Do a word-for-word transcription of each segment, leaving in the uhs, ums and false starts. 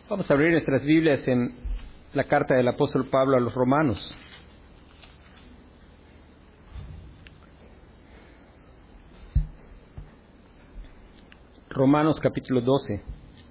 Vamos a abrir nuestras Biblias en la carta del apóstol Pablo a los Romanos. Romanos capítulo doce.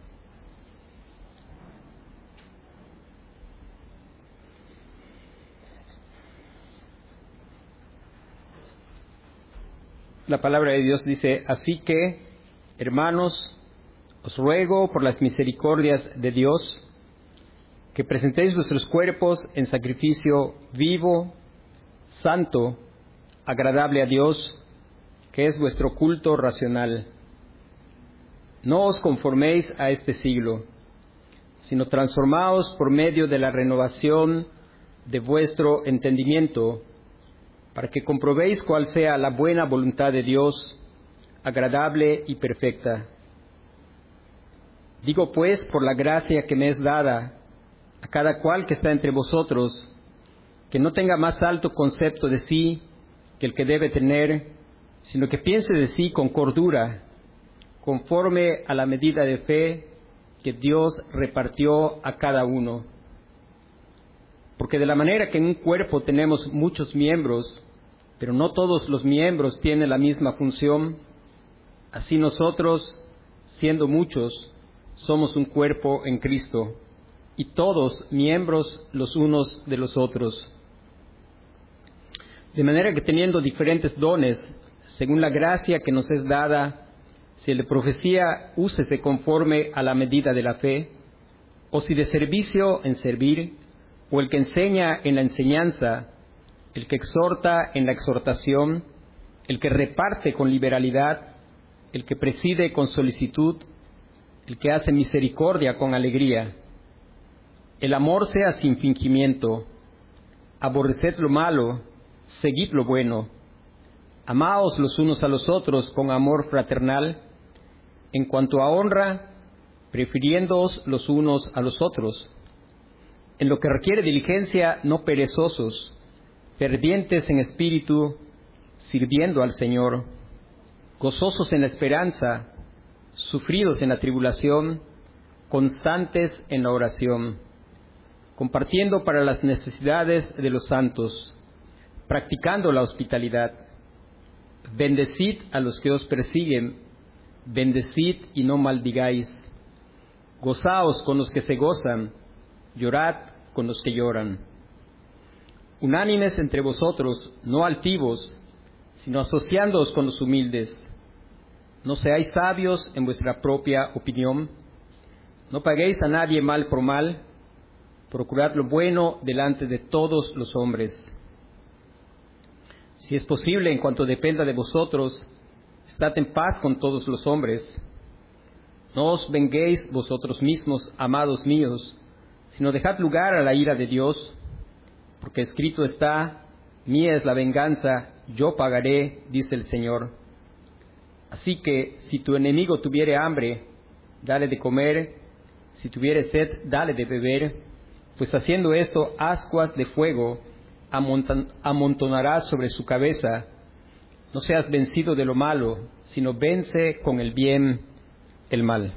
La palabra de Dios dice: así que, hermanos, os ruego por las misericordias de Dios que presentéis vuestros cuerpos en sacrificio vivo, santo, agradable a Dios, que es vuestro culto racional. No os conforméis a este siglo, sino transformaos por medio de la renovación de vuestro entendimiento, para que comprobéis cuál sea la buena voluntad de Dios, agradable y perfecta. Digo pues, por la gracia que me es dada, a cada cual que está entre vosotros, que no tenga más alto concepto de sí que el que debe tener, sino que piense de sí con cordura, conforme a la medida de fe que Dios repartió a cada uno. Porque de la manera que en un cuerpo tenemos muchos miembros, pero no todos los miembros tienen la misma función, así nosotros, siendo muchos, somos un cuerpo en Cristo, y todos miembros los unos de los otros. De manera que teniendo diferentes dones, según la gracia que nos es dada, si el de profecía, úsese conforme a la medida de la fe, o si de servicio, en servir, o el que enseña en la enseñanza, el que exhorta en la exhortación, el que reparte con liberalidad, el que preside con solicitud, el que hace misericordia con alegría. El amor sea sin fingimiento. Aborreced lo malo, seguid lo bueno. Amaos los unos a los otros con amor fraternal. En cuanto a honra, prefiriéndoos los unos a los otros. En lo que requiere diligencia, no perezosos, fervientes en espíritu, sirviendo al Señor, gozosos en la esperanza, sufridos en la tribulación, constantes en la oración, compartiendo para las necesidades de los santos, practicando la hospitalidad. Bendecid a los que os persiguen, bendecid y no maldigáis. Gozaos con los que se gozan, llorad con los que lloran. Unánimes entre vosotros, no altivos, sino asociándoos con los humildes. No seáis sabios en vuestra propia opinión. No paguéis a nadie mal por mal. Procurad lo bueno delante de todos los hombres. Si es posible, en cuanto dependa de vosotros, estad en paz con todos los hombres. No os venguéis vosotros mismos, amados míos, sino dejad lugar a la ira de Dios, porque escrito está: mía es la venganza, yo pagaré, dice el Señor. Así que, si tu enemigo tuviere hambre, dale de comer; si tuviere sed, dale de beber, pues haciendo esto, ascuas de fuego amonton- amontonarás sobre su cabeza. No seas vencido de lo malo, sino vence con el bien el mal.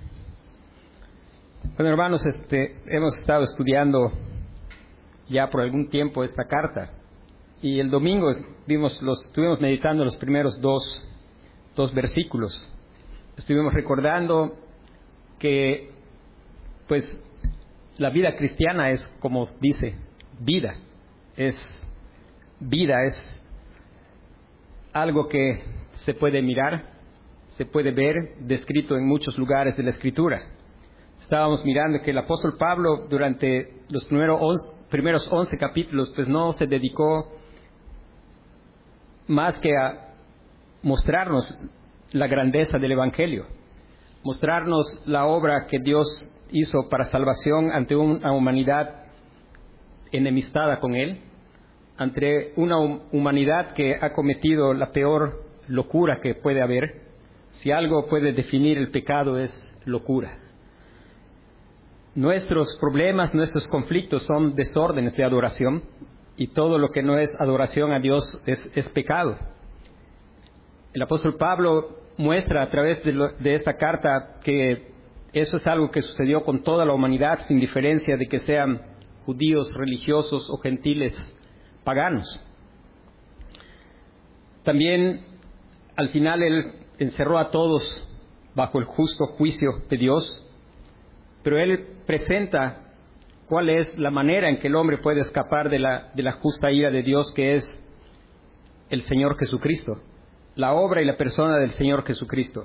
Bueno, hermanos, este, hemos estado estudiando ya por algún tiempo esta carta, y el domingo vimos los, estuvimos meditando los primeros dos, dos versículos. Estuvimos recordando que, pues, la vida cristiana es, como dice, vida. Es vida, es algo que se puede mirar, se puede ver, descrito en muchos lugares de la Escritura. Estábamos mirando que el apóstol Pablo, durante los primeros once, primeros once capítulos, pues no se dedicó más que a mostrarnos la grandeza del Evangelio, mostrarnos la obra que Dios hizo para salvación ante una humanidad enemistada con Él, ante una humanidad que ha cometido la peor locura que puede haber. Si algo puede definir el pecado, es locura. Nuestros problemas, nuestros conflictos son desórdenes de adoración, y todo lo que no es adoración a Dios es, es pecado. El apóstol Pablo muestra a través de, lo, de esta carta que Eso es algo que sucedió con toda la humanidad, sin diferencia de que sean judíos, religiosos o gentiles paganos. También, al final, Él encerró a todos bajo el justo juicio de Dios, pero Él presenta cuál es la manera en que el hombre puede escapar de la, de la justa ira de Dios, que es el Señor Jesucristo, la obra y la persona del Señor Jesucristo.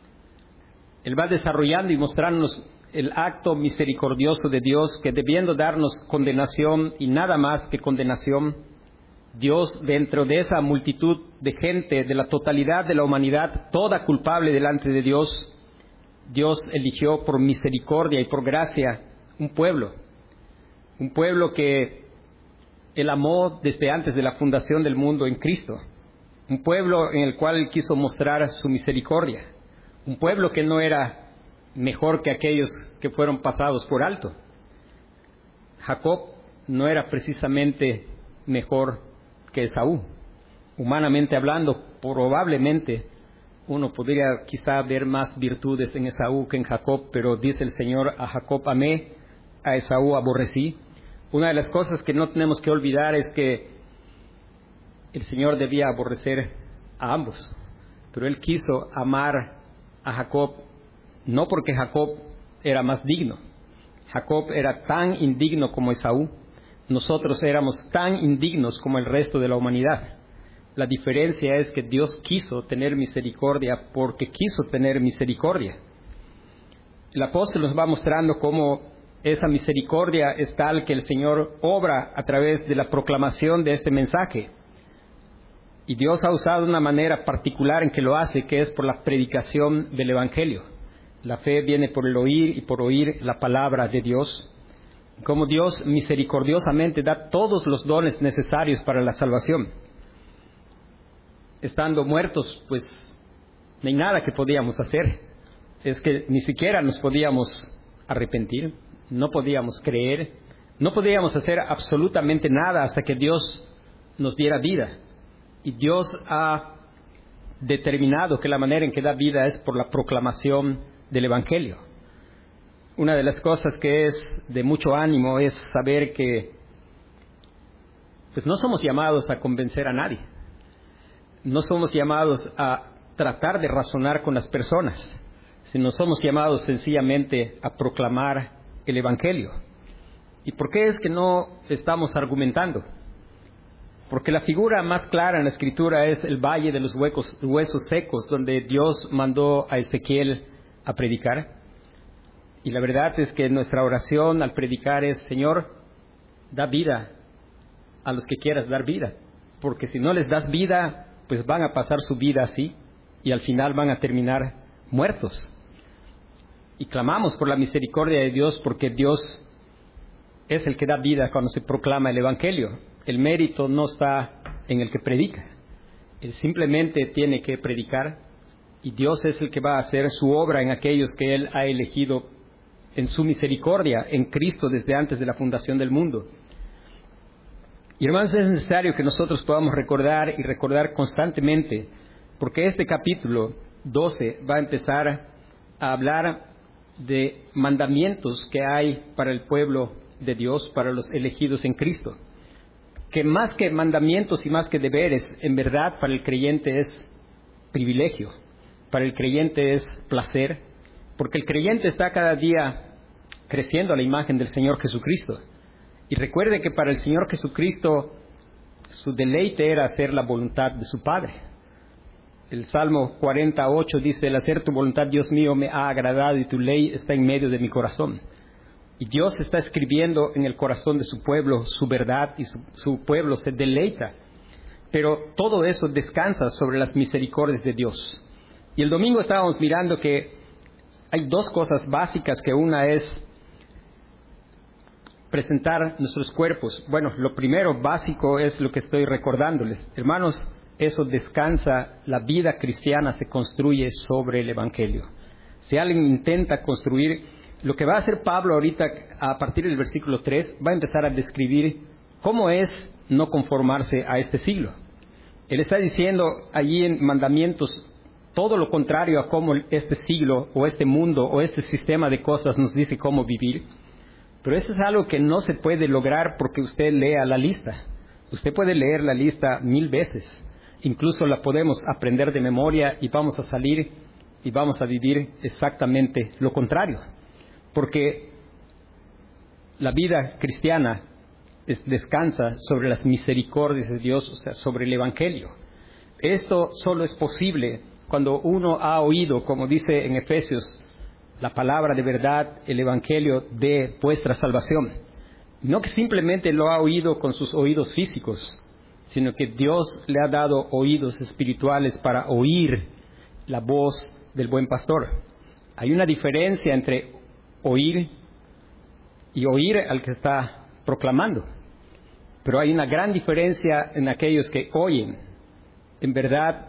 Él va desarrollando y mostrándonos el acto misericordioso de Dios, que debiendo darnos condenación y nada más que condenación, Dios, dentro de esa multitud de gente, de la totalidad de la humanidad, toda culpable delante de Dios, Dios eligió por misericordia y por gracia un pueblo, un pueblo que Él amó desde antes de la fundación del mundo en Cristo, un pueblo en el cual Él quiso mostrar su misericordia, un pueblo que no era mejor que aquellos que fueron pasados por alto. Jacob no era precisamente mejor que Esaú. Humanamente hablando, probablemente uno podría quizá ver más virtudes en Esaú que en Jacob, pero dice el Señor: a Jacob amé, a Esaú aborrecí. Una de las cosas que no tenemos que olvidar es que el Señor debía aborrecer a ambos, pero Él quiso amar a Jacob no porque Jacob era más digno. Jacob era tan indigno como Esaú. Nosotros éramos tan indignos como el resto de la humanidad. La diferencia es que Dios quiso tener misericordia porque quiso tener misericordia. El apóstol nos va mostrando cómo esa misericordia es tal que el Señor obra a través de la proclamación de este mensaje. Y Dios ha usado una manera particular en que lo hace, que es por la predicación del Evangelio. La fe viene por el oír y por oír la palabra de Dios. Como Dios misericordiosamente da todos los dones necesarios para la salvación. Estando muertos, pues no hay nada que podíamos hacer. Es que ni siquiera nos podíamos arrepentir, no podíamos creer, no podíamos hacer absolutamente nada hasta que Dios nos diera vida. Y Dios ha determinado que la manera en que da vida es por la proclamación del Evangelio. Una de las cosas que es de mucho ánimo es saber que pues no somos llamados a convencer a nadie. No somos llamados a tratar de razonar con las personas, sino somos llamados sencillamente a proclamar el Evangelio. ¿Y por qué es que no estamos argumentando? Porque la figura más clara en la Escritura es el valle de los huecos, huesos secos, donde Dios mandó a Ezequiel a predicar. Y la verdad es que nuestra oración al predicar es: Señor, da vida a los que quieras dar vida. Porque si no les das vida, pues van a pasar su vida así y al final van a terminar muertos. Y clamamos por la misericordia de Dios, porque Dios es el que da vida cuando se proclama el Evangelio. El mérito no está en el que predica. Él simplemente tiene que predicar y Dios es el que va a hacer su obra en aquellos que Él ha elegido en su misericordia, en Cristo, desde antes de la fundación del mundo. Y hermanos, es necesario que nosotros podamos recordar y recordar constantemente, porque este capítulo doce va a empezar a hablar de mandamientos que hay para el pueblo de Dios, para los elegidos en Cristo. Que más que mandamientos y más que deberes, en verdad para el creyente es privilegio, para el creyente es placer, porque el creyente está cada día creciendo a la imagen del Señor Jesucristo. Y recuerde que para el Señor Jesucristo su deleite era hacer la voluntad de su Padre. El Salmo cuarenta y ocho dice: el hacer tu voluntad, Dios mío, me ha agradado y tu ley está en medio de mi corazón. Y Dios está escribiendo en el corazón de su pueblo su verdad y su, su pueblo se deleita. Pero todo eso descansa sobre las misericordias de Dios. Y el domingo estábamos mirando que hay dos cosas básicas, que una es presentar nuestros cuerpos. Bueno, lo primero básico es lo que estoy recordándoles. Hermanos, eso descansa, la vida cristiana se construye sobre el Evangelio. Si alguien intenta construir, lo que va a hacer Pablo ahorita, a partir del versículo tres, va a empezar a describir cómo es no conformarse a este siglo. Él está diciendo allí en mandamientos todo lo contrario a cómo este siglo o este mundo o este sistema de cosas nos dice cómo vivir. Pero eso es algo que no se puede lograr porque usted lea la lista. Usted puede leer la lista mil veces. Incluso la podemos aprender de memoria y vamos a salir y vamos a vivir exactamente lo contrario. Porque la vida cristiana es, descansa sobre las misericordias de Dios, o sea, sobre el Evangelio. Esto solo es posible cuando uno ha oído, como dice en Efesios, la palabra de verdad, el Evangelio de vuestra salvación. No que simplemente lo ha oído con sus oídos físicos, sino que Dios le ha dado oídos espirituales para oír la voz del buen pastor. Hay una diferencia entre oír y oír al que está proclamando. Pero hay una gran diferencia en aquellos que oyen, en verdad,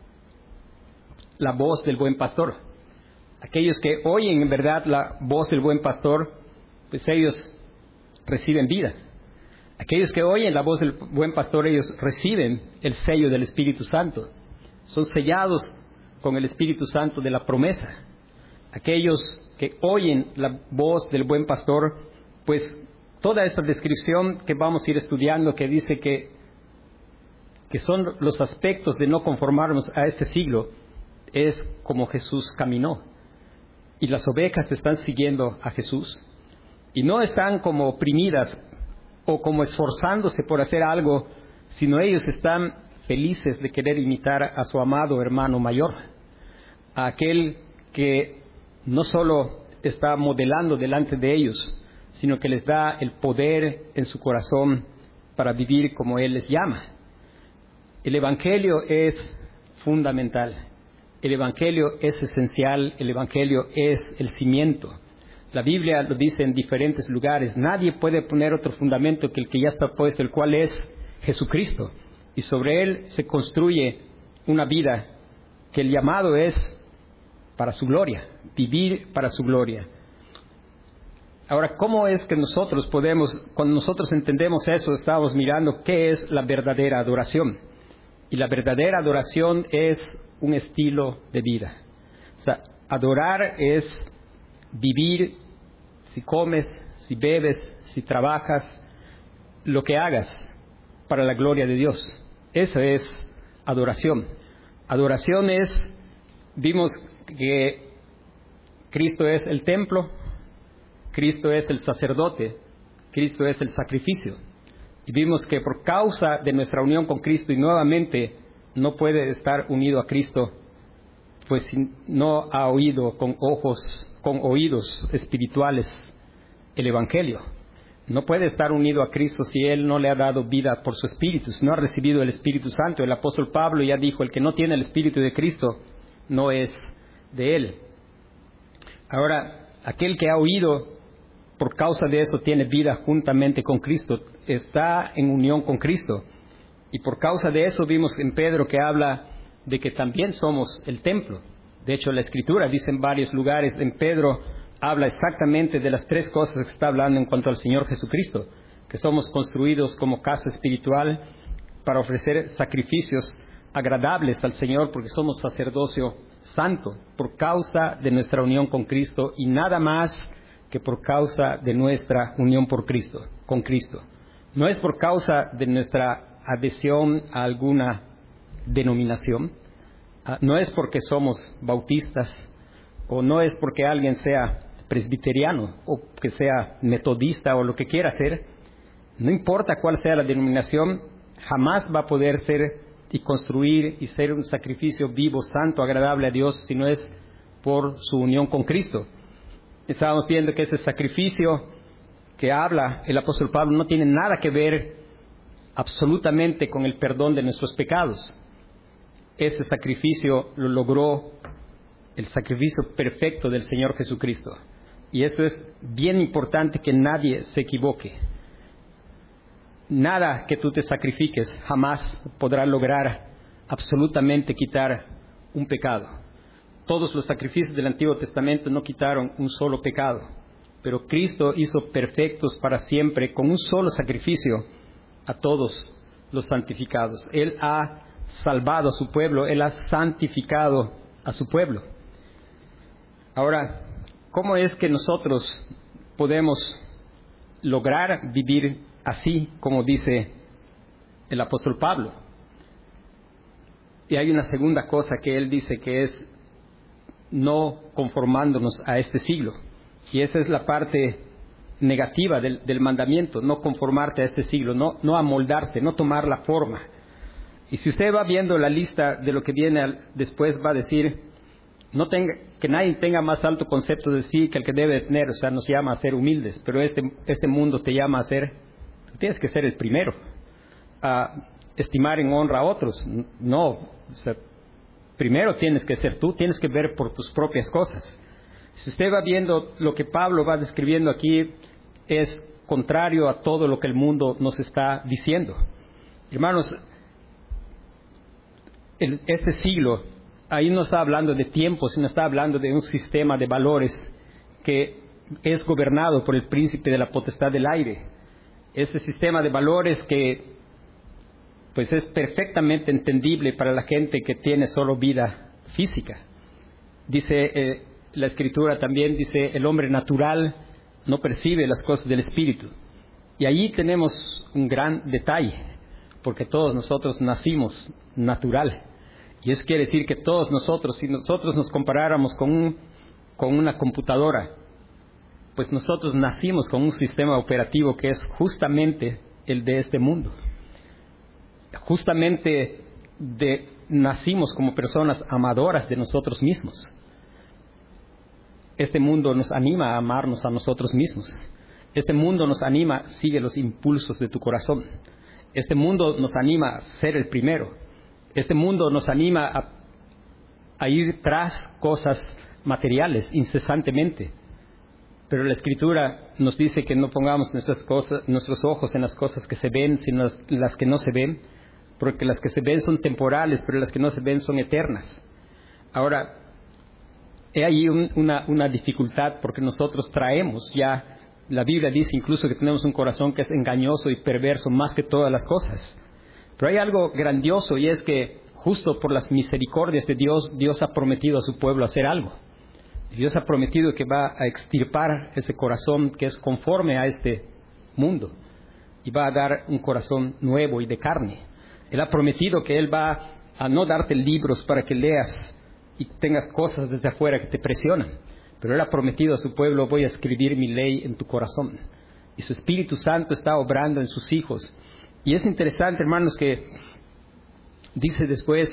la voz del buen pastor. Aquellos que oyen en verdad la voz del buen pastor, pues ellos reciben vida. Aquellos que oyen la voz del buen pastor, ellos reciben el sello del Espíritu Santo. Son sellados con el Espíritu Santo de la promesa. Aquellos que oyen la voz del buen pastor, pues toda esta descripción que vamos a ir estudiando, que dice que, que son los aspectos de no conformarnos a este siglo, es como Jesús caminó. Y las ovejas están siguiendo a Jesús. Y no están como oprimidas o como esforzándose por hacer algo, sino ellos están felices de querer imitar a su amado hermano mayor, a aquel que no solo está modelando delante de ellos, sino que les da el poder en su corazón para vivir como Él les llama. El Evangelio es fundamental, el Evangelio es esencial, el Evangelio es el cimiento. La Biblia lo dice en diferentes lugares, nadie puede poner otro fundamento que el que ya está puesto, el cual es Jesucristo. Y sobre Él se construye una vida que el llamado es para su gloria, vivir para su gloria. Ahora, ¿cómo es que nosotros podemos, cuando nosotros entendemos eso, estamos mirando qué es la verdadera adoración? Y la verdadera adoración es un estilo de vida. O sea, adorar es vivir, si comes, si bebes, si trabajas, lo que hagas para la gloria de Dios. Eso es adoración. Adoración es, vimos que Cristo es el templo, Cristo es el sacerdote, Cristo es el sacrificio. Y vimos que por causa de nuestra unión con Cristo, y nuevamente no puede estar unido a Cristo, pues si no ha oído con ojos, con oídos espirituales el Evangelio. No puede estar unido a Cristo si Él no le ha dado vida por su Espíritu, si no ha recibido el Espíritu Santo. El apóstol Pablo ya dijo, el que no tiene el Espíritu de Cristo no es de Él. Ahora, aquel que ha oído, por causa de eso tiene vida juntamente con Cristo, está en unión con Cristo. Y por causa de eso vimos en Pedro que habla de que también somos el templo. De hecho, la Escritura dice en varios lugares, en Pedro habla exactamente de las tres cosas que está hablando en cuanto al Señor Jesucristo, que somos construidos como casa espiritual para ofrecer sacrificios agradables al Señor, porque somos sacerdocio santo por causa de nuestra unión con Cristo, y nada más que por causa de nuestra unión por Cristo, con Cristo. No es por causa de nuestra adhesión a alguna denominación, no es porque somos bautistas, o no es porque alguien sea presbiteriano, o que sea metodista, o lo que quiera ser. No importa cuál sea la denominación, jamás va a poder ser y construir y ser un sacrificio vivo, santo, agradable a Dios, si no es por su unión con Cristo. Estábamos viendo que ese sacrificio que habla el apóstol Pablo no tiene nada que ver absolutamente con el perdón de nuestros pecados. Ese sacrificio lo logró el sacrificio perfecto del Señor Jesucristo. Y eso es bien importante, que nadie se equivoque. Nada que tú te sacrifiques jamás podrá lograr absolutamente quitar un pecado. Todos los sacrificios del Antiguo Testamento no quitaron un solo pecado, pero Cristo hizo perfectos para siempre con un solo sacrificio a todos los santificados. Él ha salvado a su pueblo, Él ha santificado a su pueblo. Ahora, ¿cómo es que nosotros podemos lograr vivir así como dice el apóstol Pablo? Y hay una segunda cosa que él dice, que es no conformándonos a este siglo. Y esa es la parte negativa del, del mandamiento, no conformarte a este siglo, no, no amoldarte, no tomar la forma. Y si usted va viendo la lista de lo que viene al, después, va a decir, no tenga, que nadie tenga más alto concepto de sí que el que debe tener. O sea, nos llama a ser humildes, pero este, este mundo te llama a ser, tú tienes que ser el primero, a estimar en honra a otros. No, o sea, primero tienes que ser tú, tienes que ver por tus propias cosas. Si usted va viendo lo que Pablo va describiendo aquí, es contrario a todo lo que el mundo nos está diciendo. Hermanos, el, este siglo, ahí no está hablando de tiempo, sino está hablando de un sistema de valores que es gobernado por el príncipe de la potestad del aire. Ese sistema de valores que pues es perfectamente entendible para la gente que tiene solo vida física. Dice eh, la Escritura también, dice, el hombre natural no percibe las cosas del Espíritu. Y allí tenemos un gran detalle, porque todos nosotros nacimos natural. Y eso quiere decir que todos nosotros, si nosotros nos comparáramos con, un, con una computadora, pues nosotros nacimos con un sistema operativo que es justamente el de este mundo. Justamente de, nacimos como personas amadoras de nosotros mismos. Este mundo nos anima a amarnos a nosotros mismos. Este mundo nos anima, sigue los impulsos de tu corazón. Este mundo nos anima a ser el primero. Este mundo nos anima a, a ir tras cosas materiales incesantemente. Pero la Escritura nos dice que no pongamos nuestras cosas, nuestros ojos en las cosas que se ven, sino las, las que no se ven, porque las que se ven son temporales, pero las que no se ven son eternas. Ahora, hay ahí un, una, una dificultad, porque nosotros traemos ya, la Biblia dice incluso que tenemos un corazón que es engañoso y perverso más que todas las cosas. Pero hay algo grandioso, y es que justo por las misericordias de Dios, Dios ha prometido a su pueblo hacer algo. Dios ha prometido que va a extirpar ese corazón que es conforme a este mundo y va a dar un corazón nuevo y de carne. Él ha prometido que Él va a no darte libros para que leas y tengas cosas desde afuera que te presionan, pero Él ha prometido a su pueblo, voy a escribir mi ley en tu corazón. Y su Espíritu Santo está obrando en sus hijos. Y es interesante, hermanos, que dice después,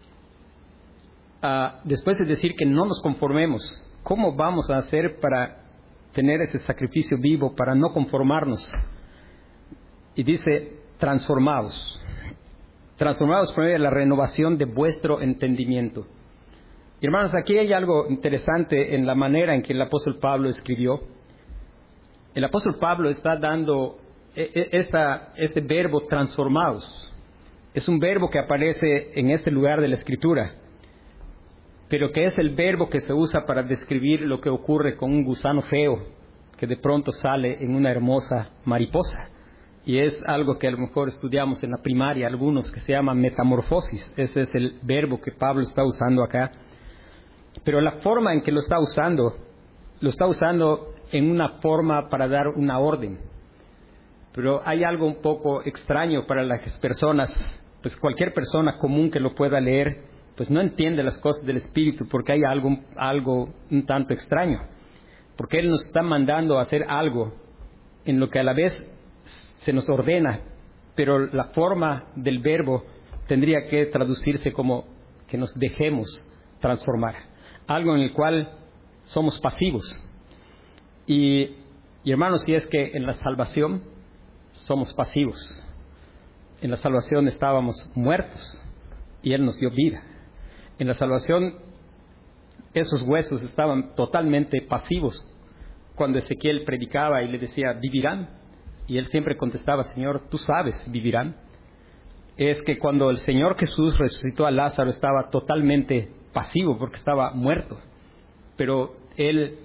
uh, después de decir que no nos conformemos, ¿cómo vamos a hacer para tener ese sacrificio vivo, para no conformarnos? Y dice, transformaos. Transformados por medio de la renovación de vuestro entendimiento. Y hermanos, aquí hay algo interesante en la manera en que el apóstol Pablo escribió. El apóstol Pablo está dando esta, este verbo transformados. Es un verbo que aparece en este lugar de la Escritura, pero que es el verbo que se usa para describir lo que ocurre con un gusano feo que de pronto sale en una hermosa mariposa. Y es algo que a lo mejor estudiamos en la primaria, algunos, que se llama metamorfosis. Ese es el verbo que Pablo está usando acá. Pero la forma en que lo está usando, lo está usando en una forma para dar una orden. Pero hay algo un poco extraño para las personas, pues cualquier persona común que lo pueda leer, pues no entiende las cosas del Espíritu, porque hay algo, algo un tanto extraño. Porque Él nos está mandando a hacer algo en lo que a la vez se nos ordena, pero la forma del verbo tendría que traducirse como que nos dejemos transformar. Algo en el cual somos pasivos. Y, y hermanos, si es que en la salvación somos pasivos. En la salvación estábamos muertos y Él nos dio vida. En la salvación esos huesos estaban totalmente pasivos. Cuando Ezequiel predicaba y le decía, vivirán. Y él siempre contestaba, Señor, tú sabes, vivirán. Es que cuando el Señor Jesús resucitó a Lázaro estaba totalmente pasivo porque estaba muerto. Pero Él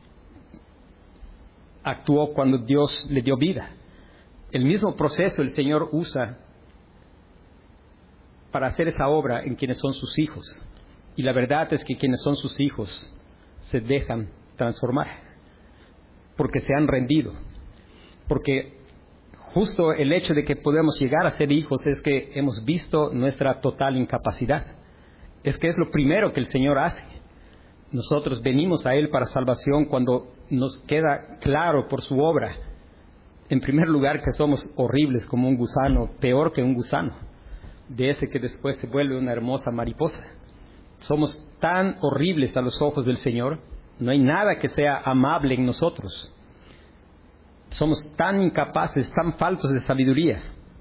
actuó cuando Dios le dio vida. El mismo proceso el Señor usa para hacer esa obra en quienes son sus hijos. Y la verdad es que quienes son sus hijos se dejan transformar, porque se han rendido. Porque justo el hecho de que podemos llegar a ser hijos es que hemos visto nuestra total incapacidad. Es que es lo primero que el Señor hace. Nosotros venimos a Él para salvación cuando nos queda claro por su obra, en primer lugar, que somos horribles como un gusano, peor que un gusano, de ese que después se vuelve una hermosa mariposa. Somos tan horribles a los ojos del Señor, no hay nada que sea amable en nosotros. Somos tan incapaces, tan faltos de sabiduría.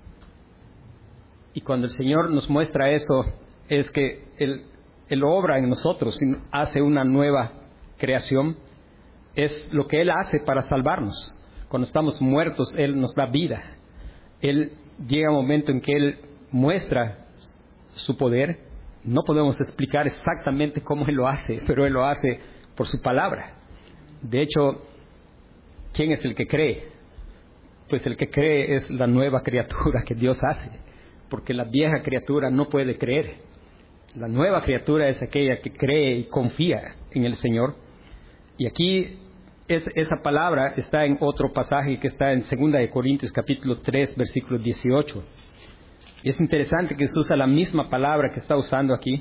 Y cuando el Señor nos muestra eso, es que Él, Él obra en nosotros y hace una nueva creación. Es lo que Él hace para salvarnos. Cuando estamos muertos, Él nos da vida. Él llega un momento en que Él muestra su poder. No podemos explicar exactamente cómo Él lo hace, pero Él lo hace por su palabra. De hecho, ¿quién es el que cree? Pues el que cree es la nueva criatura que Dios hace, porque la vieja criatura no puede creer. La nueva criatura es aquella que cree y confía en el Señor. Y aquí es, esa palabra está en otro pasaje que está en segunda de Corintios capítulo tres, versículo dieciocho. Y es interesante que se usa la misma palabra que está usando aquí.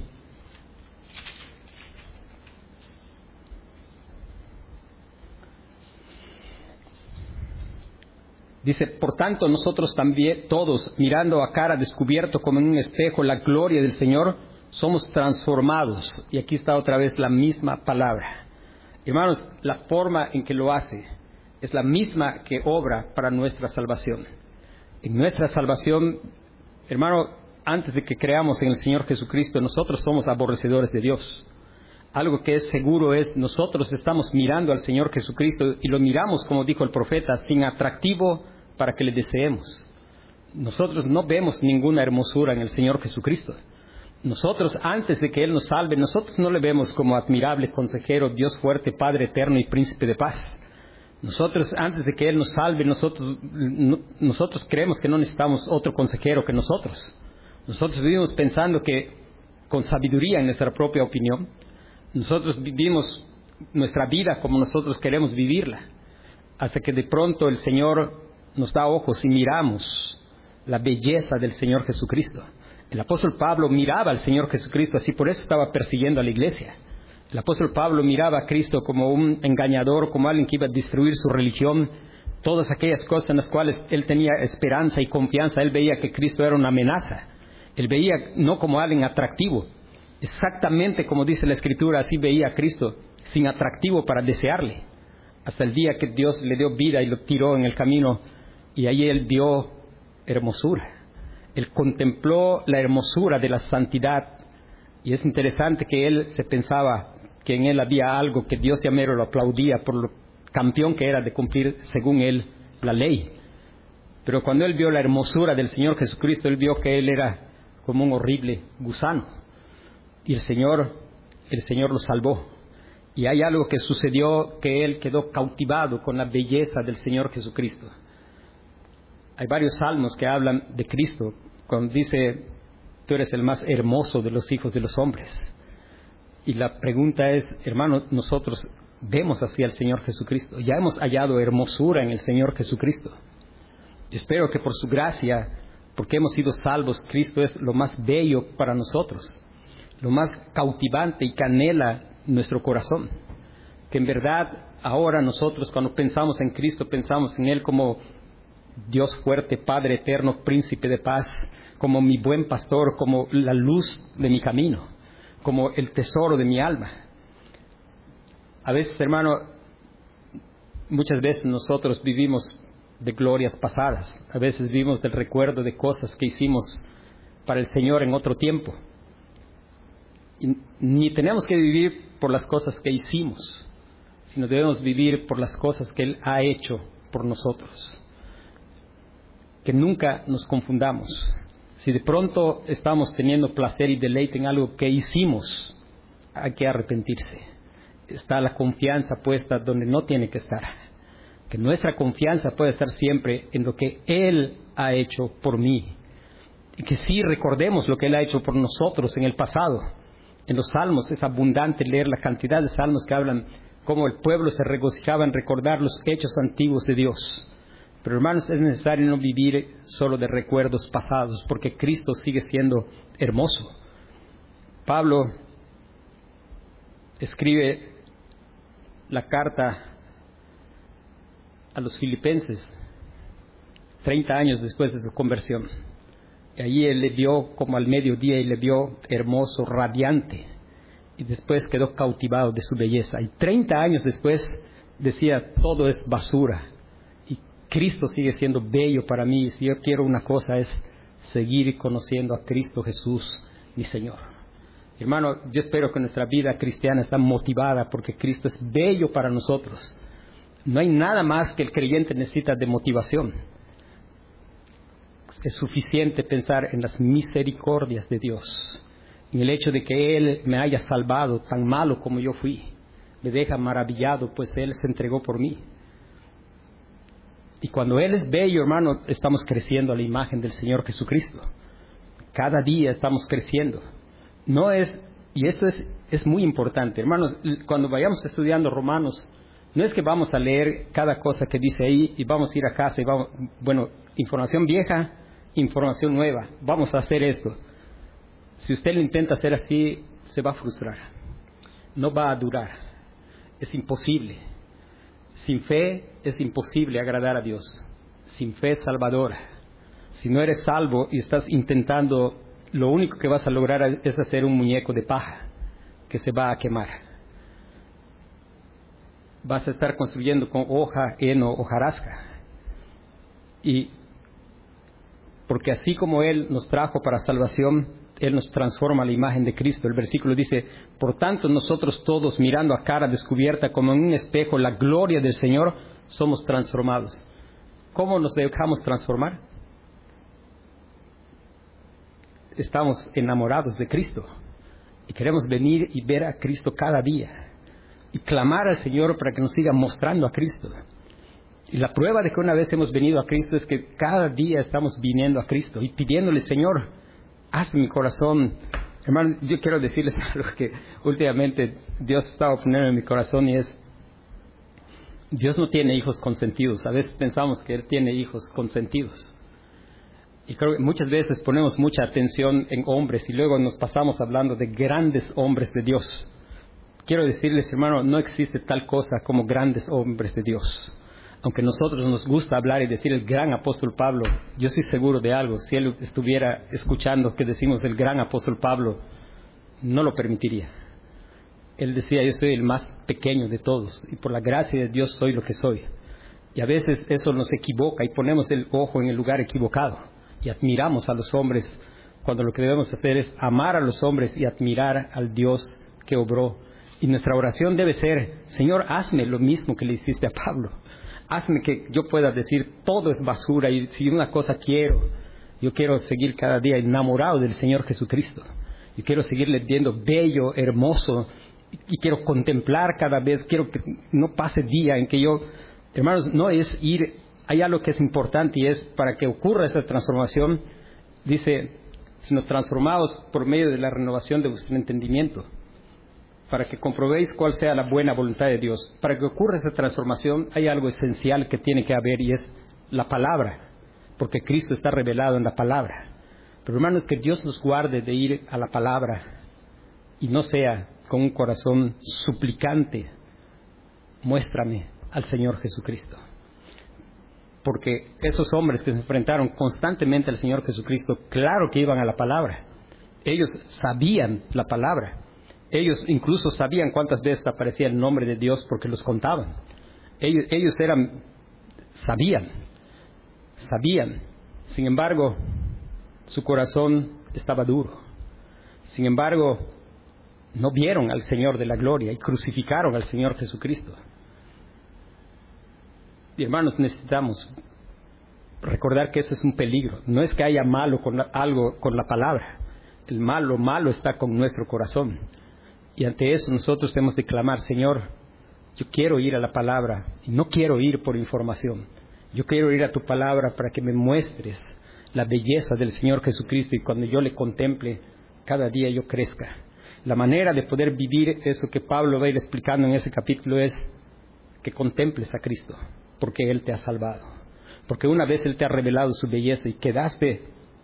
Dice, por tanto nosotros también todos, mirando a cara descubierto como en un espejo la gloria del Señor, somos transformados. Y aquí está otra vez la misma palabra. Hermanos, la forma en que lo hace es la misma que obra para nuestra salvación. En nuestra salvación, hermano, antes de que creamos en el Señor Jesucristo, nosotros somos aborrecedores de Dios. Algo que es seguro es, nosotros estamos mirando al Señor Jesucristo y lo miramos, como dijo el profeta, sin atractivo para que le deseemos. Nosotros no vemos ninguna hermosura en el Señor Jesucristo. Nosotros, antes de que Él nos salve, nosotros no le vemos como admirable consejero, Dios fuerte, Padre eterno y príncipe de paz. Nosotros, antes de que Él nos salve, nosotros, no, nosotros creemos que no necesitamos otro consejero que nosotros. Nosotros vivimos pensando que, con sabiduría en nuestra propia opinión, nosotros vivimos nuestra vida como nosotros queremos vivirla, hasta que de pronto el Señor nos da ojos y miramos la belleza del Señor Jesucristo. El apóstol Pablo miraba al Señor Jesucristo así, por eso estaba persiguiendo a la iglesia. El apóstol Pablo miraba a Cristo como un engañador, como alguien que iba a destruir su religión, todas aquellas cosas en las cuales él tenía esperanza y confianza. Él veía que Cristo era una amenaza. Él veía no como alguien atractivo, exactamente como dice la Escritura, así veía a Cristo, sin atractivo para desearle, hasta el día que Dios le dio vida y lo tiró en el camino, y ahí Él dio hermosura. Él contempló la hermosura de la santidad, y es interesante que Él se pensaba que en Él había algo que Dios ya mero lo aplaudía por lo campeón que era de cumplir, según Él, la ley. Pero cuando Él vio la hermosura del Señor Jesucristo, Él vio que Él era como un horrible gusano. Y el Señor, el Señor lo salvó. Y hay algo que sucedió, que Él quedó cautivado con la belleza del Señor Jesucristo. Hay varios salmos que hablan de Cristo, cuando dice, tú eres el más hermoso de los hijos de los hombres. Y la pregunta es, hermanos, nosotros vemos hacia el Señor Jesucristo. Ya hemos hallado hermosura en el Señor Jesucristo. Espero que por su gracia, porque hemos sido salvos, Cristo es lo más bello para nosotros, lo más cautivante y que anhela nuestro corazón. Que en verdad ahora nosotros cuando pensamos en Cristo, pensamos en Él como Dios fuerte, Padre eterno, príncipe de paz, como mi buen pastor, como la luz de mi camino, como el tesoro de mi alma. A veces, hermano, muchas veces nosotros vivimos de glorias pasadas, a veces vivimos del recuerdo de cosas que hicimos para el Señor en otro tiempo. Y ni tenemos que vivir por las cosas que hicimos, sino debemos vivir por las cosas que Él ha hecho por nosotros. Que nunca nos confundamos. Si de pronto estamos teniendo placer y deleite en algo que hicimos, hay que arrepentirse. Está la confianza puesta donde no tiene que estar. Que nuestra confianza puede estar siempre en lo que Él ha hecho por mí. Y que sí recordemos lo que Él ha hecho por nosotros en el pasado. En los salmos es abundante leer la cantidad de salmos que hablan cómo el pueblo se regocijaba en recordar los hechos antiguos de Dios. Pero hermanos, es necesario no vivir solo de recuerdos pasados, porque Cristo sigue siendo hermoso. Pablo escribe la carta a los filipenses treinta años después de su conversión. Y allí él le vio como al mediodía y le vio hermoso, radiante. Y después quedó cautivado de su belleza. Y treinta años después decía, todo es basura. Y Cristo sigue siendo bello para mí. Y si yo quiero una cosa es seguir conociendo a Cristo Jesús, mi Señor. Hermano, yo espero que nuestra vida cristiana está motivada porque Cristo es bello para nosotros. No hay nada más que el creyente necesita de motivación. Es suficiente pensar en las misericordias de Dios, en el hecho de que Él me haya salvado, tan malo como yo fui. Me deja maravillado, pues Él se entregó por mí. Y cuando Él es bello, hermano, estamos creciendo a la imagen del Señor Jesucristo. Cada día estamos creciendo. No es, y esto es, es muy importante, hermanos, cuando vayamos estudiando Romanos, no es que vamos a leer cada cosa que dice ahí y vamos a ir a casa y vamos, bueno, información vieja, información nueva, vamos a hacer esto. Si usted lo intenta hacer así, se va a frustrar, no va a durar, es imposible. Sin fe es imposible agradar a Dios, sin fe salvadora. Si no eres salvo y estás intentando, lo único que vas a lograr es hacer un muñeco de paja que se va a quemar. Vas a estar construyendo con hoja, heno, hojarasca. Y porque así como Él nos trajo para salvación, Él nos transforma a la imagen de Cristo. El versículo dice, por tanto nosotros todos mirando a cara descubierta como en un espejo la gloria del Señor, somos transformados. ¿Cómo nos dejamos transformar? Estamos enamorados de Cristo y queremos venir y ver a Cristo cada día y clamar al Señor para que nos siga mostrando a Cristo. Y la prueba de que una vez hemos venido a Cristo es que cada día estamos viniendo a Cristo y pidiéndole, Señor, haz mi corazón. Hermano, yo quiero decirles algo que últimamente Dios estaba poniendo en mi corazón y es, Dios no tiene hijos consentidos. A veces pensamos que Él tiene hijos consentidos. Y creo que muchas veces ponemos mucha atención en hombres y luego nos pasamos hablando de grandes hombres de Dios. Quiero decirles, hermano, no existe tal cosa como grandes hombres de Dios. Aunque a nosotros nos gusta hablar y decir el gran apóstol Pablo, yo estoy seguro de algo. Si él estuviera escuchando que decimos el gran apóstol Pablo, no lo permitiría. Él decía, yo soy el más pequeño de todos y por la gracia de Dios soy lo que soy. Y a veces eso nos equivoca y ponemos el ojo en el lugar equivocado y admiramos a los hombres cuando lo que debemos hacer es amar a los hombres y admirar al Dios que obró. Y nuestra oración debe ser, Señor, hazme lo mismo que le hiciste a Pablo. Hazme que yo pueda decir, todo es basura y si una cosa quiero, yo quiero seguir cada día enamorado del Señor Jesucristo. Yo quiero seguirle viendo bello, hermoso y quiero contemplar cada vez, quiero que no pase día en que yo, hermanos, no es ir, hay algo que es importante y es para que ocurra esa transformación, dice, sino transformados por medio de la renovación de vuestro entendimiento, para que comprobéis cuál sea la buena voluntad de Dios. Para que ocurra esa transformación hay algo esencial que tiene que haber y es la palabra, porque Cristo está revelado en la palabra. Pero hermanos, que Dios nos guarde de ir a la palabra y no sea con un corazón suplicante, muéstrame al Señor Jesucristo. Porque esos hombres que se enfrentaron constantemente al Señor Jesucristo, claro que iban a la palabra. Ellos sabían la palabra. Ellos incluso sabían cuántas veces aparecía el nombre de Dios porque los contaban. Ellos, ellos eran, sabían, sabían. Sin embargo, su corazón estaba duro. Sin embargo, no vieron al Señor de la gloria y crucificaron al Señor Jesucristo. Y hermanos, necesitamos recordar que eso es un peligro. No es que haya malo con la, algo con la palabra. El malo, malo está con nuestro corazón. Y ante eso nosotros tenemos que clamar, Señor, yo quiero ir a la palabra y no quiero ir por información. Yo quiero ir a tu palabra para que me muestres la belleza del Señor Jesucristo y cuando yo le contemple, cada día yo crezca. La manera de poder vivir eso que Pablo va a ir explicando en ese capítulo es que contemples a Cristo, porque Él te ha salvado. Porque una vez Él te ha revelado su belleza y quedaste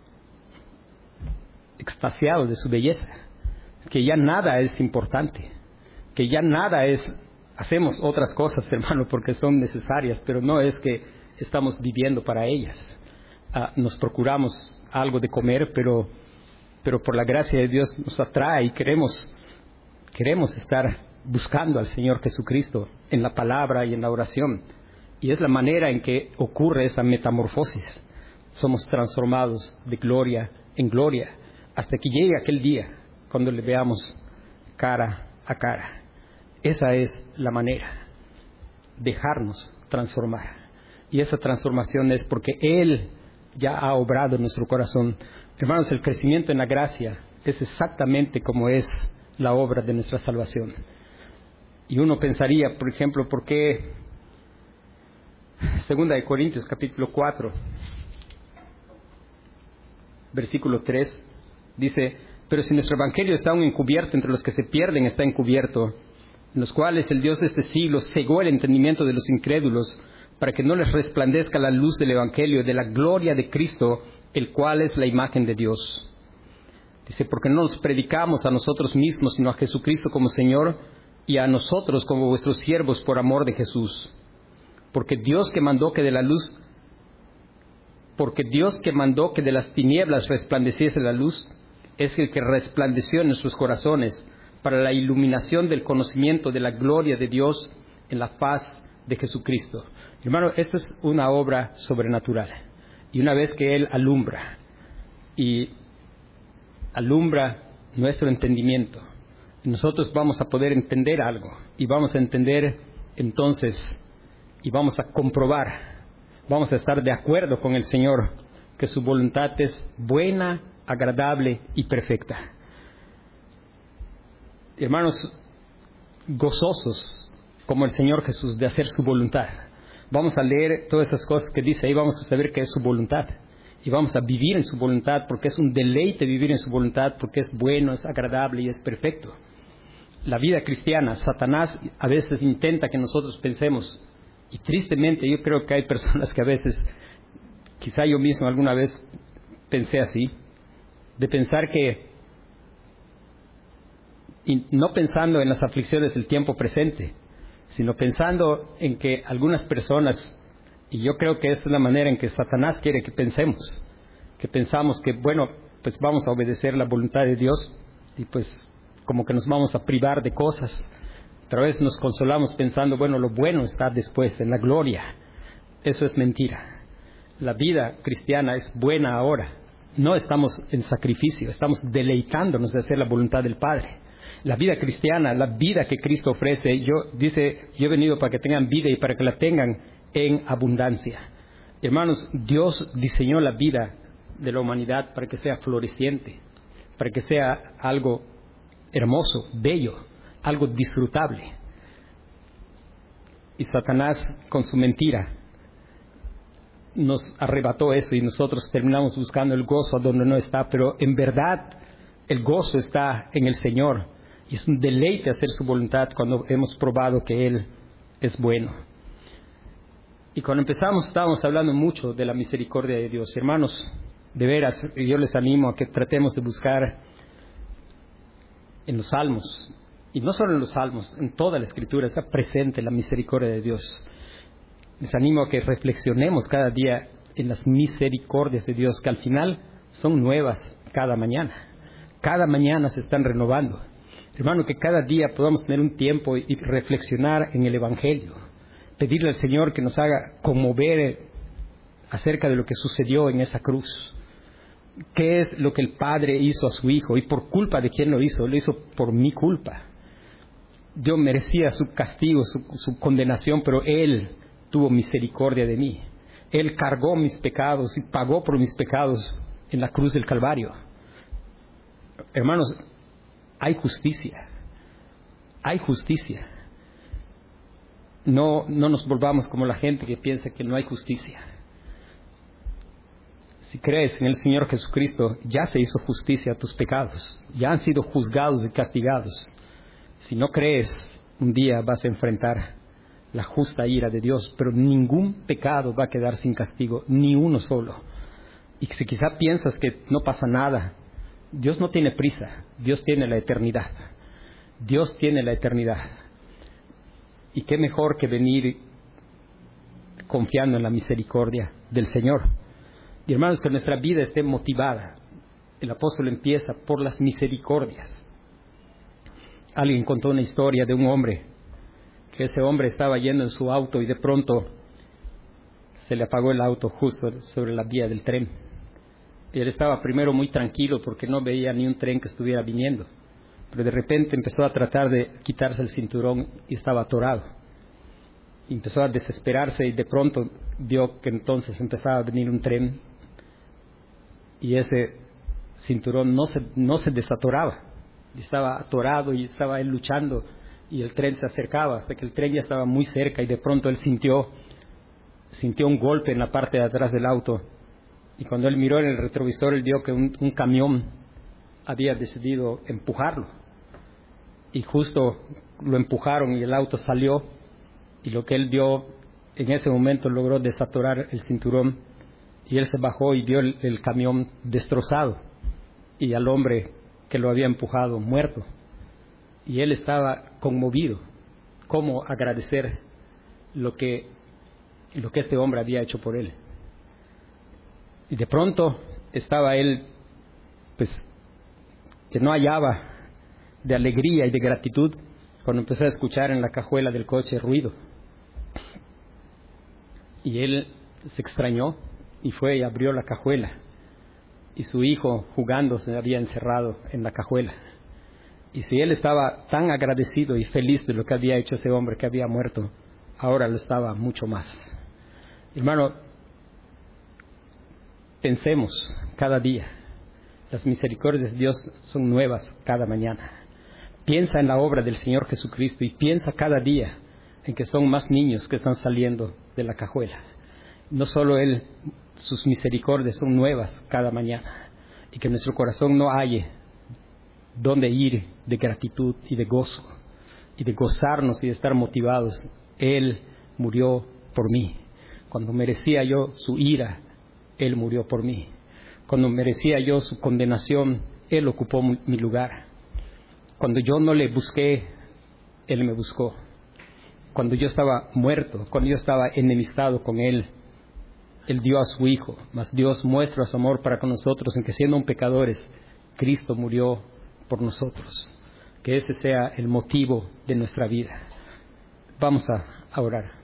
extasiado de su belleza, que ya nada es importante, que ya nada es, hacemos otras cosas, hermano, porque son necesarias, pero no es que estamos viviendo para ellas. Ah, nos procuramos algo de comer, pero, pero por la gracia de Dios nos atrae y queremos, queremos estar buscando al Señor Jesucristo en la palabra y en la oración. Y es la manera en que ocurre esa metamorfosis. Somos transformados de gloria en gloria hasta que llegue aquel día cuando le veamos cara a cara. Esa es la manera, dejarnos transformar. Y esa transformación es porque Él ya ha obrado en nuestro corazón. Hermanos, el crecimiento en la gracia es exactamente como es la obra de nuestra salvación. Y uno pensaría, por ejemplo, ¿por qué Segunda de Corintios capítulo cuatro, versículo tres, dice: pero si nuestro evangelio está aún encubierto, entre los que se pierden está encubierto, en los cuales el Dios de este siglo cegó el entendimiento de los incrédulos, para que no les resplandezca la luz del evangelio de la gloria de Cristo, el cual es la imagen de Dios. Dice: porque no nos predicamos a nosotros mismos, sino a Jesucristo como Señor, y a nosotros como vuestros siervos por amor de Jesús. Porque Dios que mandó que de la luz, porque Dios que mandó que de las tinieblas resplandeciese la luz, es el que resplandeció en nuestros corazones para la iluminación del conocimiento de la gloria de Dios en la faz de Jesucristo. Hermano, esto es una obra sobrenatural. Y una vez que Él alumbra, y alumbra nuestro entendimiento, nosotros vamos a poder entender algo, y vamos a entender entonces, y vamos a comprobar, vamos a estar de acuerdo con el Señor, que su voluntad es buena, agradable y perfecta. Hermanos, gozosos como el Señor Jesús de hacer su voluntad. Vamos a leer todas esas cosas que dice ahí, vamos a saber que es su voluntad. Y vamos a vivir en su voluntad, porque es un deleite vivir en su voluntad, porque es bueno, es agradable y es perfecto. La vida cristiana, Satanás a veces intenta que nosotros pensemos, y tristemente yo creo que hay personas que a veces, quizá yo mismo alguna vez pensé así, de pensar que, y no pensando en las aflicciones del tiempo presente, sino pensando en que algunas personas, y yo creo que esa es la manera en que Satanás quiere que pensemos, que pensamos que, bueno, pues vamos a obedecer la voluntad de Dios, y pues como que nos vamos a privar de cosas. Otra vez nos consolamos pensando, bueno, lo bueno está después, en la gloria. Eso es mentira. La vida cristiana es buena ahora. No estamos en sacrificio, estamos deleitándonos de hacer la voluntad del Padre. La vida cristiana, la vida que Cristo ofrece, yo dice, yo he venido para que tengan vida y para que la tengan en abundancia. Hermanos, Dios diseñó la vida de la humanidad para que sea floreciente, para que sea algo hermoso, bello, algo disfrutable. Y Satanás, con su mentira, nos arrebató eso y nosotros terminamos buscando el gozo donde no está, pero en verdad el gozo está en el Señor y es un deleite hacer su voluntad cuando hemos probado que Él es bueno. Y cuando empezamos estábamos hablando mucho de la misericordia de Dios. Hermanos, de veras, yo les animo a que tratemos de buscar en los Salmos, y no solo en los Salmos, en toda la Escritura está presente la misericordia de Dios. Les animo a que reflexionemos cada día en las misericordias de Dios, que al final son nuevas cada mañana. Cada mañana se están renovando. Hermano, que cada día podamos tener un tiempo y reflexionar en el Evangelio. Pedirle al Señor que nos haga conmover acerca de lo que sucedió en esa cruz. ¿Qué es lo que el Padre hizo a su Hijo? ¿Y por culpa de quién lo hizo? Lo hizo por mi culpa. Yo merecía su castigo, su, su condenación, pero Él tuvo misericordia de mí. Él cargó mis pecados y pagó por mis pecados en la cruz del Calvario. Hermanos, hay justicia. Hay justicia. No, no nos volvamos como la gente que piensa que no hay justicia. Si crees en el Señor Jesucristo, ya se hizo justicia a tus pecados, ya han sido juzgados y castigados. Si no crees, un día vas a enfrentar la justa ira de Dios, pero ningún pecado va a quedar sin castigo, ni uno solo. Y si quizá piensas que no pasa nada, Dios no tiene prisa, Dios tiene la eternidad. Dios tiene la eternidad. Y qué mejor que venir confiando en la misericordia del Señor. Y hermanos, que nuestra vida esté motivada. El apóstol empieza por las misericordias. Alguien contó una historia de un hombre, que ese hombre estaba yendo en su auto y de pronto se le apagó el auto justo sobre la vía del tren. Y él estaba primero muy tranquilo porque no veía ni un tren que estuviera viniendo. Pero de repente empezó a tratar de quitarse el cinturón y estaba atorado. Y empezó a desesperarse y de pronto vio que entonces empezaba a venir un tren y ese cinturón no se, no se desatoraba. Y estaba atorado y estaba él luchando y el tren se acercaba hasta que el tren ya estaba muy cerca y de pronto él sintió, sintió un golpe en la parte de atrás del auto. Y cuando él miró en el retrovisor, él vio que un, un camión había decidido empujarlo. Y justo lo empujaron y el auto salió. Y lo que él vio en ese momento logró desatorar el cinturón. Y él se bajó y vio el, el camión destrozado. Y al hombre que lo había empujado muerto. Y él estaba conmovido. ¿Cómo agradecer lo que, lo que este hombre había hecho por él? Y de pronto estaba él, pues, que no hallaba de alegría y de gratitud cuando empezó a escuchar en la cajuela del coche ruido. Y él se extrañó y fue y abrió la cajuela. Y su hijo, jugando, se había encerrado en la cajuela. Y si él estaba tan agradecido y feliz de lo que había hecho ese hombre que había muerto, ahora lo estaba mucho más. Hermano, pensemos cada día. Las misericordias de Dios son nuevas cada mañana. Piensa en la obra del Señor Jesucristo y piensa cada día en que son más niños que están saliendo de la cajuela. No solo Él, sus misericordias son nuevas cada mañana. Y que nuestro corazón no halle dónde ir de gratitud y de gozo. Y de gozarnos y de estar motivados. Él murió por mí. Cuando merecía yo su ira, Él murió por mí. Cuando merecía yo su condenación, Él ocupó mi lugar. Cuando yo no le busqué, Él me buscó. Cuando yo estaba muerto, cuando yo estaba enemistado con Él, Él dio a su Hijo. Mas Dios muestra su amor para con nosotros en que siendo un pecadores, Cristo murió por nosotros. Que ese sea el motivo de nuestra vida. Vamos a, a orar.